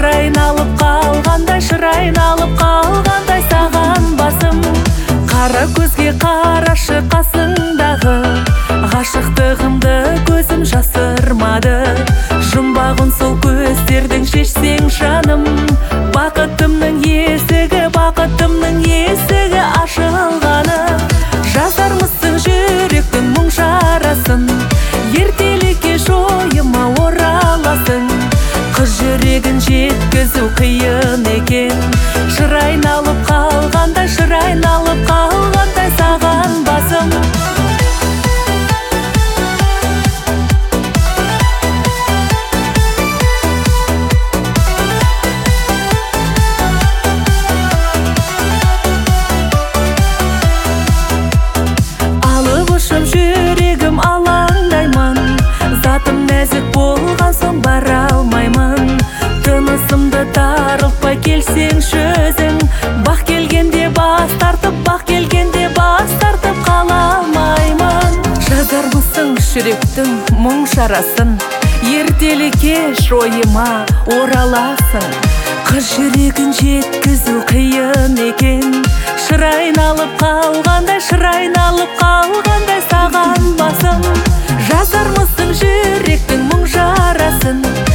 айналып қалғандай, шыр айналып қалғандай саған басым. Қара көзге қарашы қасыңдағы, ғашықтығымды көзім жасырмады. Жұмбағын сол көздердің шешсең жаным, бақытымның есігі ашылғаны. Жазармысың жүректің мұң шарасын, ертелікке жойыма ораласың. Қыз жүрегін жеткізу қиын екен, шыр айналып қалғандай, шыр айналып қалғандай саған басым. Жүрегім алаңдаймын, затым нәзік болған соң бара алмаймын. Тынысымды тарылтпай келсеңші өзің, бақ келгенде бас тартып қала алмаймын. Жазармысың жүректің мұң шарасын, ертелікке ойыма ораласың. Қыз жүрегін жеткізу қиын екен, шыр айналып қалғандай, шыр айналып қалғандай саған басым. Жазармысың жүректің мұң жарасын,